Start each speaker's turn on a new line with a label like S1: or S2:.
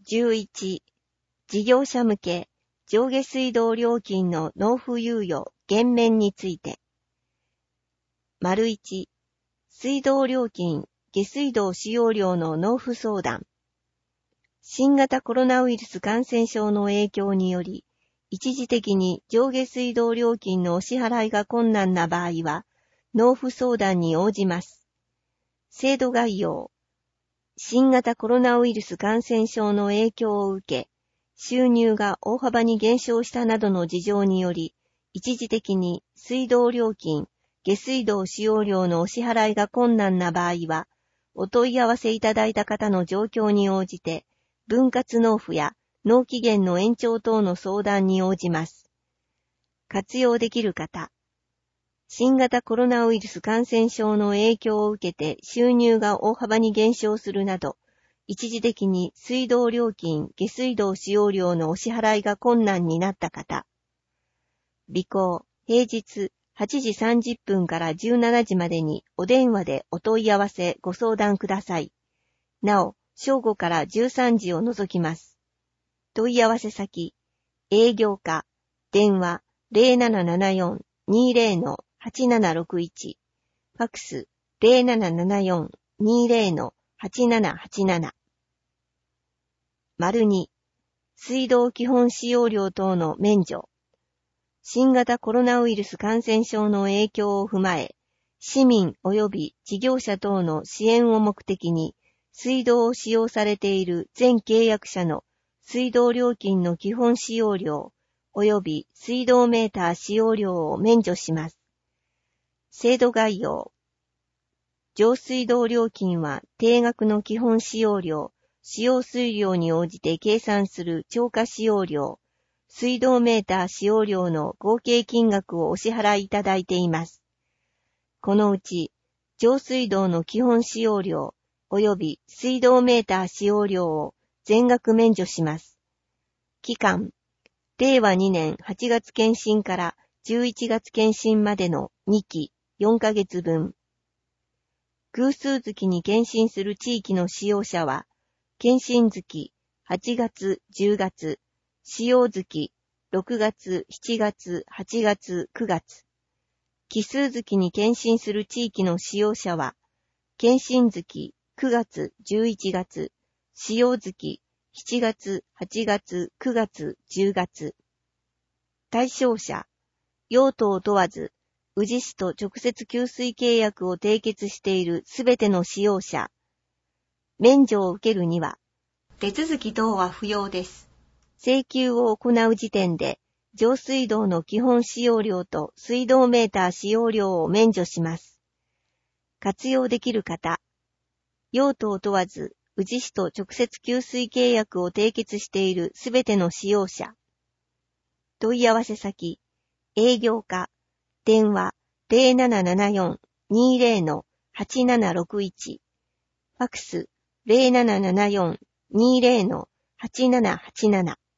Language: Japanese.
S1: 11、事業者向け上下水道料金の納付猶予減免について。丸1、水道料金、下水道使用料の納付相談。新型コロナウイルス感染症の影響により、一時的に上下水道料金のお支払いが困難な場合は、納付相談に応じます。制度概要。新型コロナウイルス感染症の影響を受け、収入が大幅に減少したなどの事情により、一時的に水道料金、下水道使用料のお支払いが困難な場合は、お問い合わせいただいた方の状況に応じて、分割納付や納期限の延長等の相談に応じます。活用できる方。新型コロナウイルス感染症の影響を受けて収入が大幅に減少するなど、一時的に水道料金、下水道使用料のお支払いが困難になった方。備考、平日8時30分から17時までにお電話でお問い合わせご相談ください。なお、正午から13時を除きます。問い合わせ先、営業課、電話0774-20-8761、ファックス0774-20-8787。丸2、水道基本使用料等の免除。新型コロナウイルス感染症の影響を踏まえ、市民及び事業者等の支援を目的に、水道を使用されている全契約者の水道料金の基本使用料及び水道メーター使用料を免除します。制度概要。上水道料金は定額の基本使用料、使用水量に応じて計算する超過使用料、水道メーター使用料の合計金額をお支払いいただいています。このうち、上水道の基本使用料及び水道メーター使用料を全額免除します。期間、令和2年8月検診から11月検診までの2期4ヶ月分。偶数月に検診する地域の使用者は、検診月8月、10月、使用月6月、7月、8月、9月。奇数月に検診する地域の使用者は、検診月9月、11月、使用月7月、8月、9月、10月。対象者、用途を問わず、宇治市と直接給水契約を締結しているすべての使用者。免除を受けるには、手続き等は不要です。請求を行う時点で、上水道の基本使用料と水道メーター使用料を免除します。活用できる方。用途を問わず、宇治市と直接給水契約を締結しているすべての使用者。問い合わせ先、営業課、電話0774-20-8761、ファックス0774-20-8787。